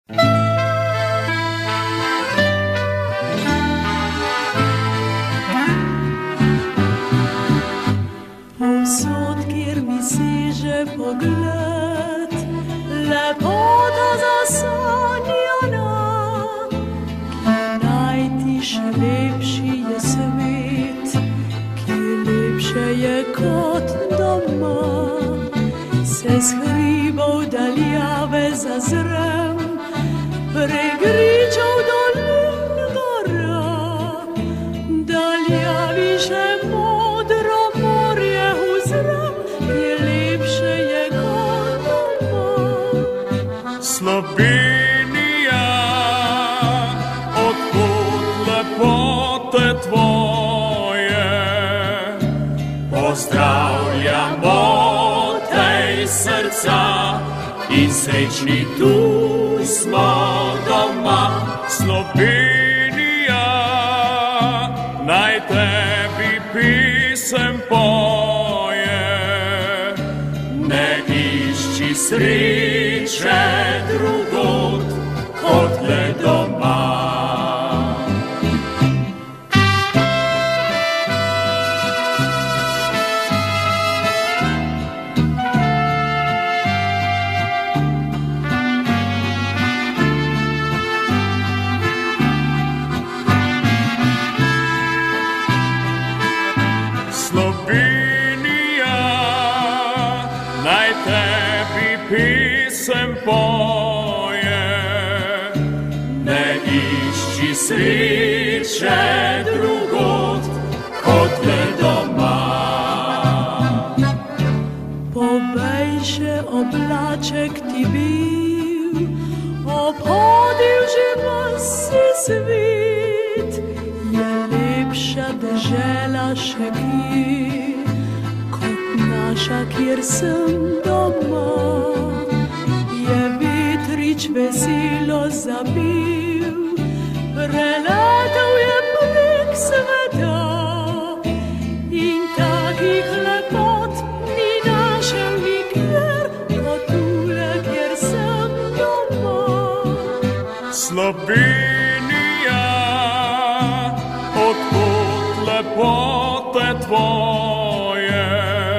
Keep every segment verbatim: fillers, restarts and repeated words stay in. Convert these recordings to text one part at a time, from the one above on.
Povsod, kjer mi seže pogled, lepota zasanjana, ki najti še lepši je svet, ki lepše je kot doma. Se s hribov daljave zazrem, prek gričev dolin gora, daljavi še modro morje uzrem, ki lepše je kot doma. Slovenija, odkud lepote tvoje, pozdravljamo tej srca in srečni tu smo doma. Slovenija, naj tebi pisem poje, ne išči sreče drugod kot le doma. Slovenija, naj tebi pisem poje, ne išči sreče drugod kot le doma. Povejše oblaček ti bil, obhodil že vsi svet, je lepša dežela še kje, kot naša, kjer sem doma. Je vetrič veselo zabil, preletel je prek sveta, in takih lepot ni našel nikjer, kot tule, kjer sem doma. Slovenija, odkud lepote tvoje,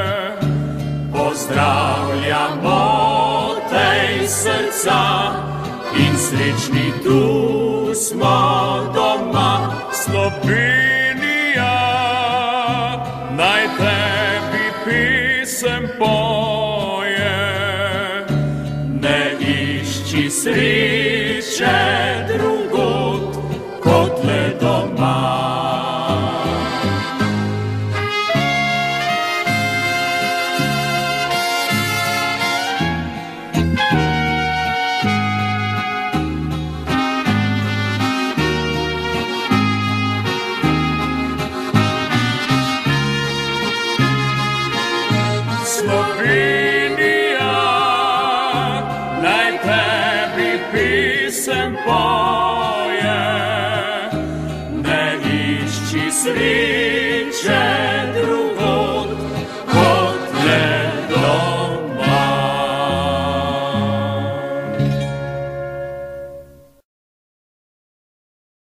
pozdravljamo tej srca in srečni tu smo doma. Slovenija, naj tebi pisem poje, ne išči sreče drugod kot le doma. Slovenija, naj tebi pisem poje, ne išči sreče